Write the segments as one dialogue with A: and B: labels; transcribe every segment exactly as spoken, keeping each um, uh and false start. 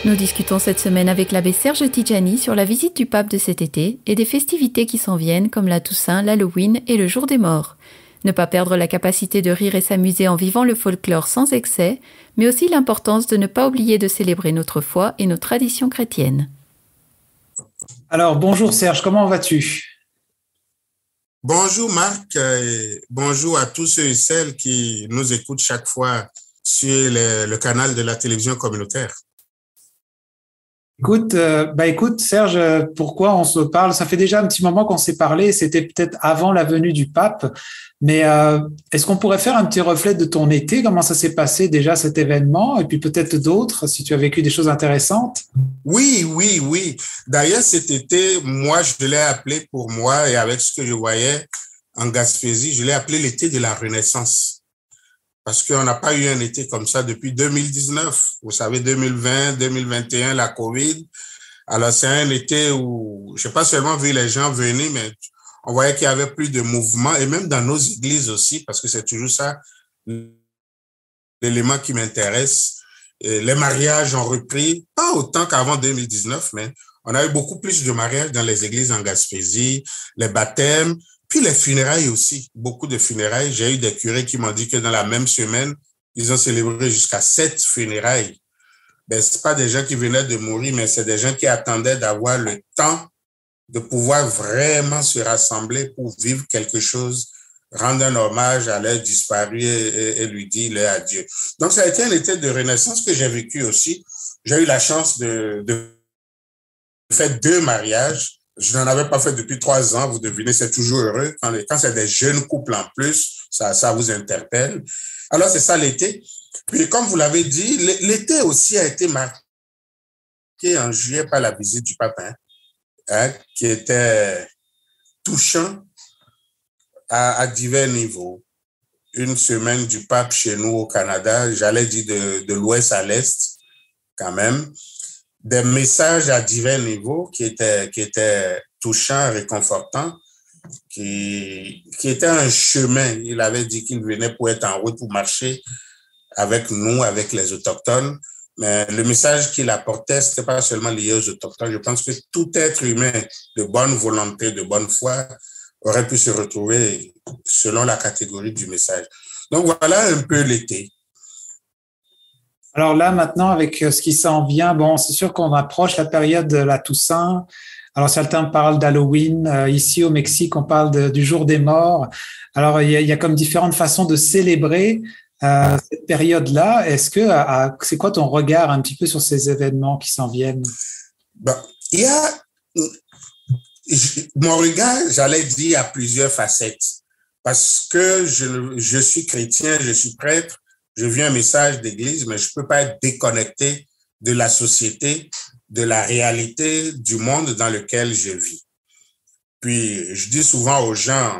A: Nous discutons cette semaine avec l'abbé Serge Tidjani sur la visite du pape de cet été et des festivités qui s'en viennent comme la Toussaint, l'Halloween et le Jour des Morts. Ne pas perdre la capacité de rire et s'amuser en vivant le folklore sans excès, mais aussi l'importance de ne pas oublier de célébrer notre foi et nos traditions chrétiennes.
B: Alors, bonjour Serge, comment vas-tu ?
C: Bonjour Marc, et bonjour à tous ceux et celles qui nous écoutent chaque fois sur le, le canal de la télévision communautaire.
B: Écoute, euh, bah écoute Serge, pourquoi on se parle ? Ça fait déjà un petit moment qu'on s'est parlé, c'était peut-être avant la venue du pape, mais euh, est-ce qu'on pourrait faire un petit reflet de ton été ? Comment ça s'est passé déjà cet événement ? Et puis peut-être d'autres, si tu as vécu des choses intéressantes ?
C: Oui, oui, oui. D'ailleurs, cet été, moi, je l'ai appelé pour moi et avec ce que je voyais en Gaspésie, je l'ai appelé l'été de la Renaissance. Parce qu'on n'a pas eu un été comme ça depuis deux mille dix-neuf. Vous savez, deux mille vingt, deux mille vingt et un, la COVID. Alors, c'est un été où je n'ai pas seulement vu les gens venir, mais on voyait qu'il y avait plus de mouvement, et même dans nos églises aussi, parce que c'est toujours ça l'élément qui m'intéresse. Et les mariages ont repris, pas autant qu'avant deux mille dix-neuf, mais on a eu beaucoup plus de mariages dans les églises en Gaspésie, les baptêmes, puis les funérailles aussi, beaucoup de funérailles. J'ai eu des curés qui m'ont dit que dans la même semaine, ils ont célébré jusqu'à sept funérailles. Ben, c'est pas des gens qui venaient de mourir, mais c'est des gens qui attendaient d'avoir le temps de pouvoir vraiment se rassembler pour vivre quelque chose, rendre un hommage à leur disparu et, et, et lui dire leur adieu. Donc, ça a été un été de renaissance que j'ai vécu aussi. J'ai eu la chance de, de faire deux mariages. Je n'en avais pas fait depuis trois ans. Vous devinez, c'est toujours heureux. Quand, quand c'est des jeunes couples en plus, ça, ça vous interpelle. Alors, c'est ça l'été. Puis, comme vous l'avez dit, l'été aussi a été marqué en juillet par la visite du pape, hein, hein, qui était touchant à, à divers niveaux. Une semaine du pape chez nous au Canada, j'allais dire de, de l'ouest à l'est, quand même. Des messages à divers niveaux qui étaient, qui étaient touchants, réconfortants, qui, qui étaient un chemin. Il avait dit qu'il venait pour être en route, pour marcher avec nous, avec les Autochtones. Mais le message qu'il apportait, ce n'était pas seulement lié aux Autochtones. Je pense que tout être humain de bonne volonté, de bonne foi, aurait pu se retrouver selon la catégorie du message. Donc voilà un peu l'été.
B: Alors là, maintenant, avec ce qui s'en vient, bon, c'est sûr qu'on approche la période de la Toussaint. Alors, certains parlent d'Halloween. Euh, ici, au Mexique, on parle de, du Jour des Morts. Alors, il y a, il y a comme différentes façons de célébrer euh, cette période-là. Est-ce que, à, c'est quoi ton regard un petit peu sur ces événements qui s'en viennent?
C: Ben, il y a, je, mon regard, j'allais dire, a plusieurs facettes. Parce que je, je suis chrétien, je suis prêtre, je vis un message d'église, mais je ne peux pas être déconnecté de la société, de la réalité du monde dans lequel je vis. Puis, je dis souvent aux gens,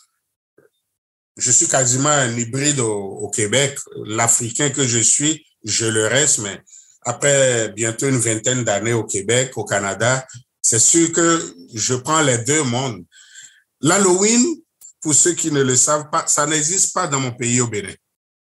C: je suis quasiment un hybride au, au Québec. L'Africain que je suis, je le reste, mais après bientôt une vingtaine d'années au Québec, au Canada, c'est sûr que je prends les deux mondes. L'Halloween, pour ceux qui ne le savent pas, ça n'existe pas dans mon pays au Bénin.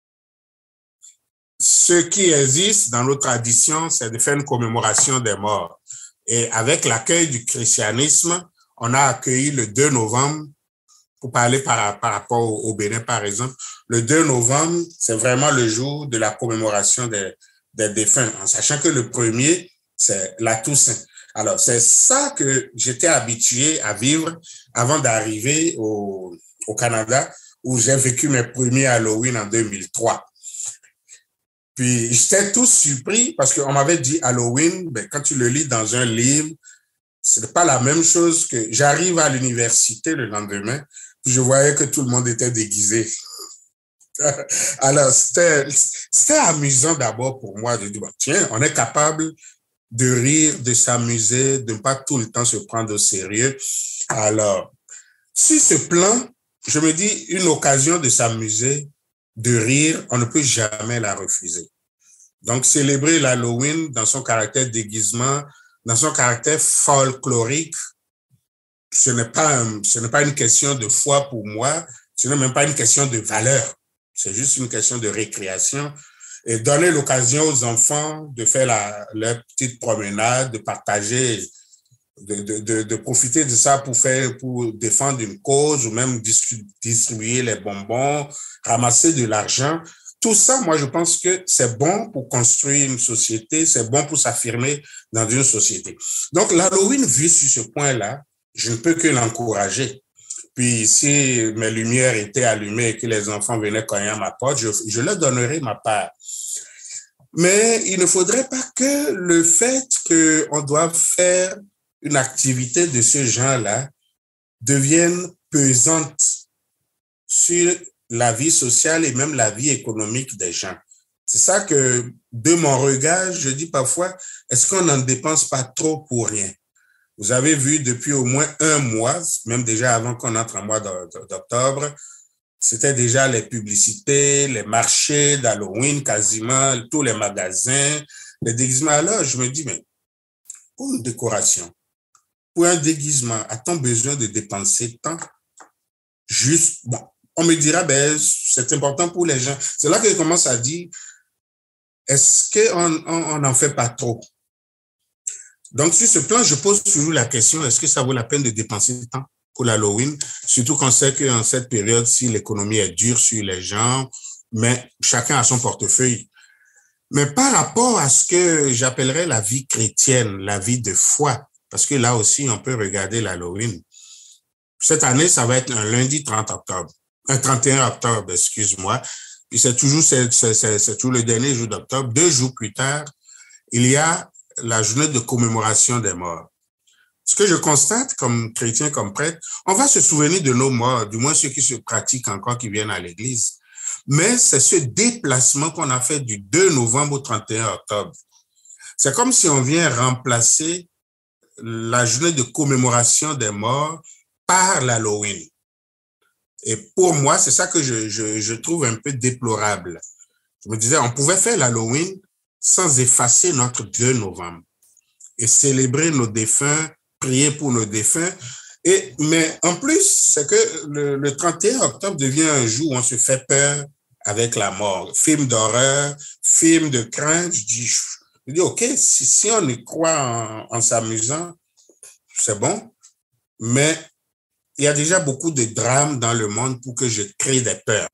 C: Ce qui existe dans nos traditions, c'est de faire une commémoration des morts. Et avec l'accueil du christianisme, on a accueilli le deux novembre, pour parler par, par rapport au Bénin, par exemple. Le deux novembre, c'est vraiment le jour de la commémoration des, des défunts, en sachant que le premier, c'est la Toussaint. Alors, c'est ça que j'étais habitué à vivre avant d'arriver au, au Canada, où j'ai vécu mes premiers Halloween en deux mille trois. Puis, j'étais tout surpris parce qu'on m'avait dit Halloween, ben, quand tu le lis dans un livre, ce n'est pas la même chose que j'arrive à l'université le lendemain, puis je voyais que tout le monde était déguisé. Alors, c'était, c'était amusant d'abord pour moi de dire, tiens, on est capable de rire, de s'amuser, de ne pas tout le temps se prendre au sérieux. Alors, sur ce plan, je me dis, une occasion de s'amuser, de rire, on ne peut jamais la refuser. Donc, célébrer l'Halloween dans son caractère déguisement, dans son caractère folklorique, ce n'est pas, un, ce n'est pas une question de foi pour moi, ce n'est même pas une question de valeur. C'est juste une question de récréation. et donner l'occasion aux enfants de faire la, leur petite promenade, de partager, de, de, de, de profiter de ça pour faire, pour défendre une cause ou même distribuer les bonbons, ramasser de l'argent. Tout ça, moi, je pense que c'est bon pour construire une société, c'est bon pour s'affirmer dans une société. Donc, l'Halloween, vu sur ce point-là, je ne peux que l'encourager. Puis, si mes lumières étaient allumées et que les enfants venaient cogner à ma porte, je, je leur donnerais ma part. Mais il ne faudrait pas que le fait qu'on doive faire une activité de ce genre-là devienne pesante sur la vie sociale et même la vie économique des gens. C'est ça que, de mon regard, je dis parfois, est-ce qu'on n'en dépense pas trop pour rien? Vous avez vu depuis au moins un mois, même déjà avant qu'on entre en mois d'octobre, c'était déjà les publicités, les marchés d'Halloween, quasiment tous les magasins, les déguisements. Alors, je me dis, mais pour une décoration, pour un déguisement, a-t-on besoin de dépenser tant? Juste, bon, on me dira, ben, c'est important pour les gens. C'est là que je commence à dire, est-ce qu'on n'en fait pas trop? Donc, sur ce plan, je pose toujours la question, est-ce que ça vaut la peine de dépenser tant pour l'Halloween? Surtout qu'on sait qu'en cette période, si l'économie est dure sur les gens, mais chacun a son portefeuille. Mais par rapport à ce que j'appellerais la vie chrétienne, la vie de foi, parce que là aussi, on peut regarder l'Halloween. Cette année, ça va être un lundi trente octobre, un trente et un octobre, excuse-moi. Puis c'est toujours, c'est, c'est, c'est, c'est toujours le dernier jour d'octobre. Deux jours plus tard, il y a la journée de commémoration des morts. Ce que je constate comme chrétien, comme prêtre, on va se souvenir de nos morts, du moins ceux qui se pratiquent encore, qui viennent à l'église. Mais c'est ce déplacement qu'on a fait du deux novembre au trente et un octobre. C'est comme si on vient remplacer la journée de commémoration des morts par l'Halloween. Et pour moi, c'est ça que je, je, je trouve un peu déplorable. Je me disais, on pouvait faire l'Halloween sans effacer notre deux novembre et célébrer nos défunts, prier pour nos défunts. Et, mais en plus, c'est que le, le trente et un octobre devient un jour où on se fait peur avec la mort. Film d'horreur, film de crainte. Je dis, je dis OK, si, si on y croit en, en s'amusant, c'est bon. Mais il y a déjà beaucoup de drames dans le monde pour que je crée des peurs.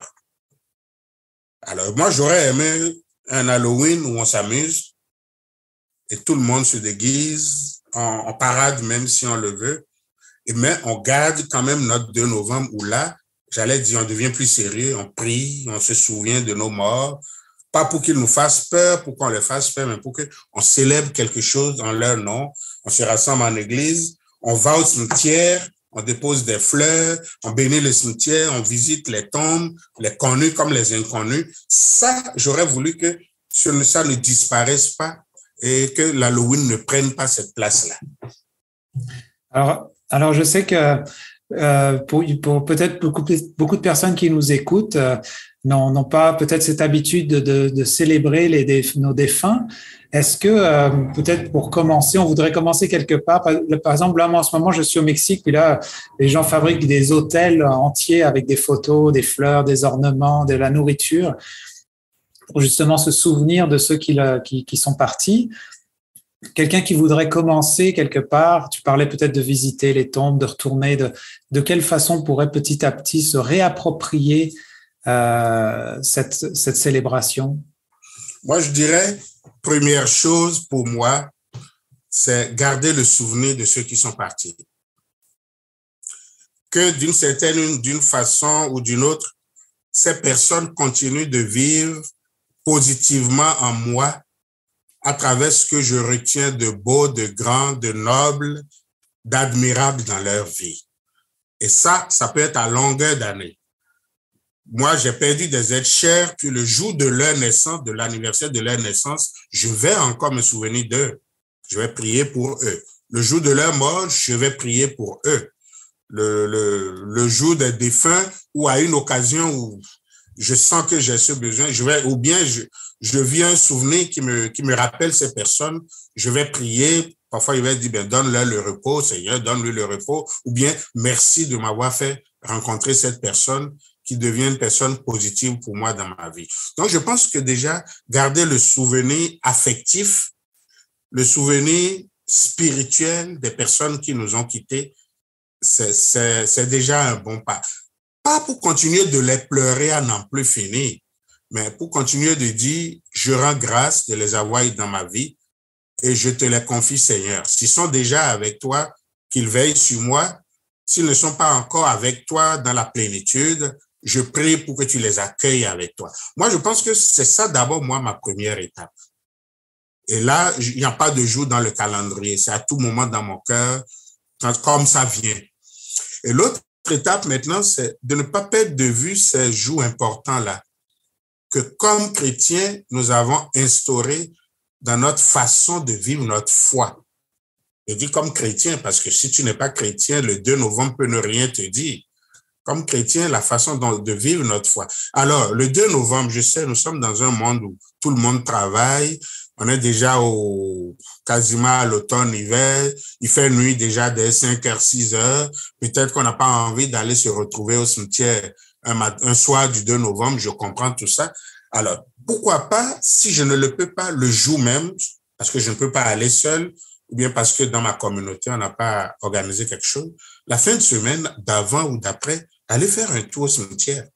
C: Alors, moi, j'aurais aimé un Halloween où on s'amuse et tout le monde se déguise en, en parade, même si on le veut. Et mais on garde quand même notre deux novembre où là, j'allais dire, on devient plus sérieux, on prie, on se souvient de nos morts. Pas pour qu'ils nous fassent peur, pour qu'on les fasse peur, mais pour qu'on célèbre quelque chose en leur nom. On se rassemble en église, on va au cimetière, on dépose des fleurs, on bénit le cimetière, on visite les tombes, les connus comme les inconnus. Ça, j'aurais voulu que ça ne disparaisse pas et que l'Halloween ne prenne pas cette place-là.
B: Alors, alors je sais que euh, pour, pour peut-être beaucoup, beaucoup de personnes qui nous écoutent euh, n'ont, n'ont pas peut-être cette habitude de, de, de célébrer les, des, nos défunts. Est-ce que euh, peut-être pour commencer, on voudrait commencer quelque part? Par, par exemple, là, moi, en ce moment, je suis au Mexique, puis là, les gens fabriquent des hôtels entiers avec des photos, des fleurs, des ornements, de la nourriture, pour justement se souvenir de ceux qui, qui, qui sont partis. Quelqu'un qui voudrait commencer quelque part, tu parlais peut-être de visiter les tombes, de retourner, de, de quelle façon pourrait petit à petit se réapproprier euh, cette, cette célébration?
C: Moi, je dirais, première chose pour moi, c'est garder le souvenir de ceux qui sont partis. Que d'une certaine, d'une façon ou d'une autre, ces personnes continuent de vivre positivement en moi à travers ce que je retiens de beau, de grand, de noble, d'admirable dans leur vie. Et ça, ça peut être à longueur d'année. Moi, j'ai perdu des êtres chers, puis le jour de leur naissance, de l'anniversaire de leur naissance, je vais encore me souvenir d'eux. Je vais prier pour eux. Le jour de leur mort, je vais prier pour eux. Le, le, le jour des défunts, ou à une occasion où je sens que j'ai ce besoin, je vais, ou bien je, je vis un souvenir qui me, qui me rappelle ces personnes, je vais prier. Parfois, il va dire, ben, donne-leur le repos, Seigneur, donne-lui le repos, ou bien, merci de m'avoir fait rencontrer cette personne qui deviennent personnes positives pour moi dans ma vie. Donc, je pense que déjà, garder le souvenir affectif, le souvenir spirituel des personnes qui nous ont quittés, c'est, c'est, c'est déjà un bon pas. Pas pour continuer de les pleurer à n'en plus finir, mais pour continuer de dire, je rends grâce de les avoir dans ma vie et je te les confie, Seigneur. S'ils sont déjà avec toi, qu'ils veillent sur moi. S'ils ne sont pas encore avec toi dans la plénitude, je prie pour que tu les accueilles avec toi. Moi, je pense que c'est ça d'abord, moi, ma première étape. Et là, il n'y a pas de jour dans le calendrier. C'est à tout moment dans mon cœur, comme ça vient. Et l'autre étape maintenant, c'est de ne pas perdre de vue ces jours importants-là, que comme chrétiens, nous avons instauré dans notre façon de vivre notre foi. Je dis comme chrétien parce que si tu n'es pas chrétien, le deux novembre peut ne rien te dire. Comme chrétien, la façon de vivre notre foi. Alors, le deux novembre, je sais, nous sommes dans un monde où tout le monde travaille. On est déjà au, quasiment à l'automne, hiver. Il fait nuit déjà dès cinq heures, six heures. Peut-être qu'on n'a pas envie d'aller se retrouver au cimetière un, un soir du deux novembre. Je comprends tout ça. Alors, pourquoi pas, si je ne le peux pas le jour même, parce que je ne peux pas aller seul, ou bien parce que dans ma communauté, on n'a pas organisé quelque chose, la fin de semaine, d'avant ou d'après, aller faire un tour au cimetière.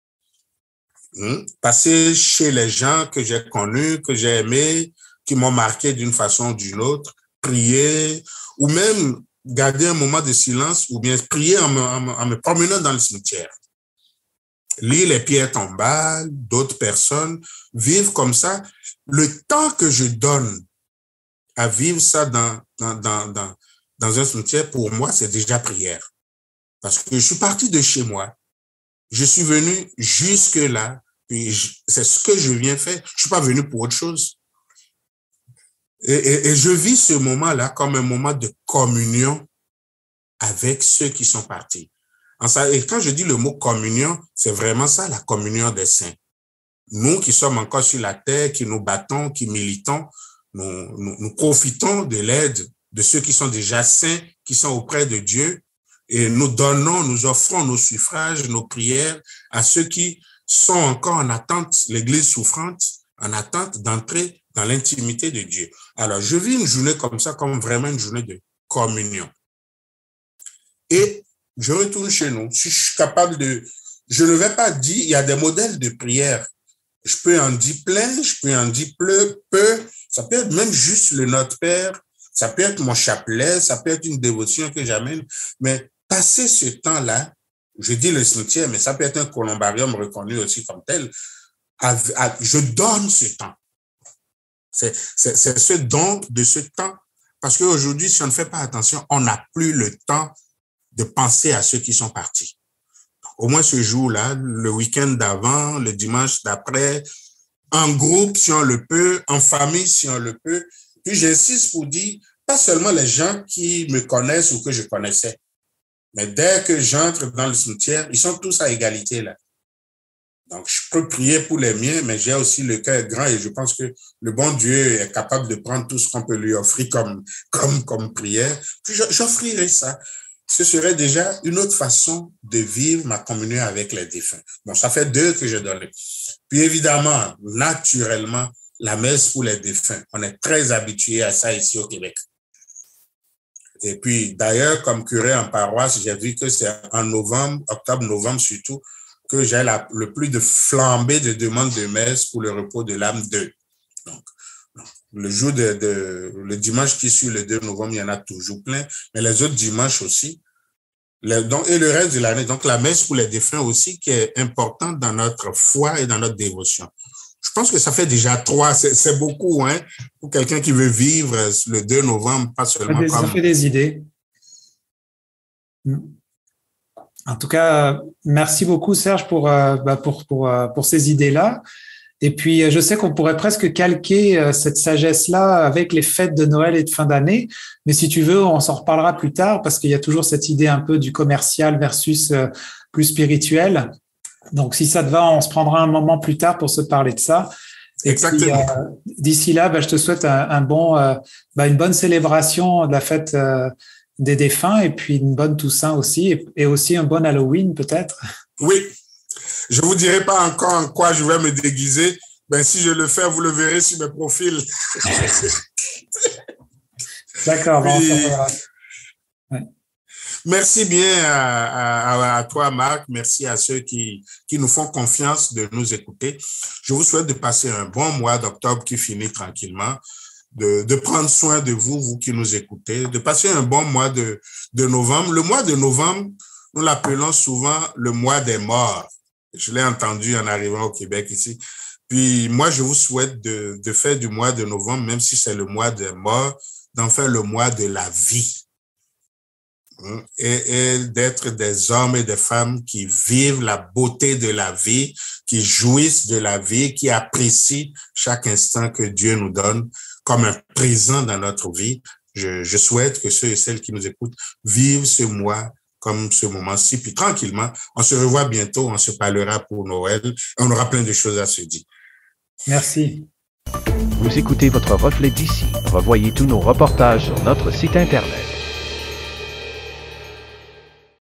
C: Hum, passer chez les gens que j'ai connus, que j'ai aimés, qui m'ont marqué d'une façon ou d'une autre, prier, ou même garder un moment de silence, ou bien prier en me, en me, en me promenant dans le cimetière. Lire les pierres tombales, d'autres personnes, vivre comme ça. Le temps que je donne à vivre ça dans, dans, dans, dans, dans un cimetière, pour moi, c'est déjà prière. Parce que je suis parti de chez moi. Je suis venu jusque-là. Puis je, c'est ce que je viens faire. Je suis pas venu pour autre chose. Et, et, et je vis ce moment-là comme un moment de communion avec ceux qui sont partis. En ça, et quand je dis le mot communion, c'est vraiment ça, la communion des saints. Nous qui sommes encore sur la terre, qui nous battons, qui militons, nous, nous, nous profitons de l'aide de ceux qui sont déjà saints, qui sont auprès de Dieu, et nous donnons, nous offrons nos suffrages, nos prières à ceux qui sont encore en attente, l'Église souffrante, en attente d'entrer dans l'intimité de Dieu. Alors, je vis une journée comme ça, comme vraiment une journée de communion. Et je retourne chez nous. Si je suis capable de... Je ne vais pas dire, il y a des modèles de prière. Je peux en dire plein, je peux en dire peu, peu. Ça peut être même juste le Notre Père, ça peut être mon chapelet, ça peut être une dévotion que j'amène. Mais passer ce temps-là, je dis le cimetière, mais ça peut être un columbarium reconnu aussi comme tel, à, à, je donne ce temps. C'est, c'est, c'est ce don de ce temps. Parce qu'aujourd'hui, si on ne fait pas attention, on n'a plus le temps de penser à ceux qui sont partis. Au moins ce jour-là, le week-end d'avant, le dimanche d'après, en groupe si on le peut, en famille si on le peut. Puis j'insiste pour dire, pas seulement les gens qui me connaissent ou que je connaissais, mais dès que j'entre dans le cimetière, ils sont tous à égalité là. Donc, je peux prier pour les miens, mais j'ai aussi le cœur grand et je pense que le bon Dieu est capable de prendre tout ce qu'on peut lui offrir comme, comme, comme prière. Puis j'offrirai ça. Ce serait déjà une autre façon de vivre ma communion avec les défunts. Bon, ça fait deux que je donne. Puis évidemment, naturellement, la messe pour les défunts. On est très habitué à ça ici au Québec. Et puis, d'ailleurs, comme curé en paroisse, j'ai vu que c'est en novembre, octobre, novembre surtout, que j'ai la, le plus de flambée de demandes de messe pour le repos de l'âme d'eux. Donc, le jour de, de, le dimanche qui suit le deux novembre, il y en a toujours plein, mais les autres dimanches aussi. Le, donc, et le reste de l'année. Donc, la messe pour les défunts aussi, qui est importante dans notre foi et dans notre dévotion. Je pense que ça fait déjà trois, c'est, c'est beaucoup, hein, pour quelqu'un qui veut vivre le deux novembre, pas seulement
B: ça
C: comme...
B: Ça fait des idées. En tout cas, merci beaucoup, Serge, pour, bah, pour, pour, pour ces idées-là. Et puis, je sais qu'on pourrait presque calquer cette sagesse-là avec les fêtes de Noël et de fin d'année. Mais si tu veux, on s'en reparlera plus tard parce qu'il y a toujours cette idée un peu du commercial versus plus spirituel. Donc, si ça te va, on se prendra un moment plus tard pour se parler de ça. Et
C: exactement.
B: Puis, euh, d'ici là, bah, je te souhaite un, un bon, euh, bah, une bonne célébration de la fête euh, des défunts et puis une bonne Toussaint aussi et, et aussi un bon Halloween peut-être.
C: Oui. Je vous dirai pas encore en quoi je vais me déguiser. Ben, si je le fais, vous le verrez sur mes profils.
B: D'accord. Bon,
C: Puis,
B: ça va. Ouais.
C: Merci bien à, à, à toi, Marc. Merci à ceux qui, qui nous font confiance de nous écouter. Je vous souhaite de passer un bon mois d'octobre qui finit tranquillement, de, de prendre soin de vous, vous qui nous écoutez, de passer un bon mois de, de novembre. Le mois de novembre, nous l'appelons souvent le mois des morts. Je l'ai entendu en arrivant au Québec ici. Puis moi, je vous souhaite de, de faire du mois de novembre, même si c'est le mois des morts, d'en faire le mois de la vie. Et, et d'être des hommes et des femmes qui vivent la beauté de la vie, qui jouissent de la vie, qui apprécient chaque instant que Dieu nous donne comme un présent dans notre vie. Je, je souhaite que ceux et celles qui nous écoutent vivent ce mois comme ce moment-ci, puis tranquillement, on se revoit bientôt, on se parlera pour Noël, et on aura plein de choses à se dire.
B: Merci.
D: Vous écoutez votre reflet d'ici. Revoyez tous nos reportages sur notre site Internet.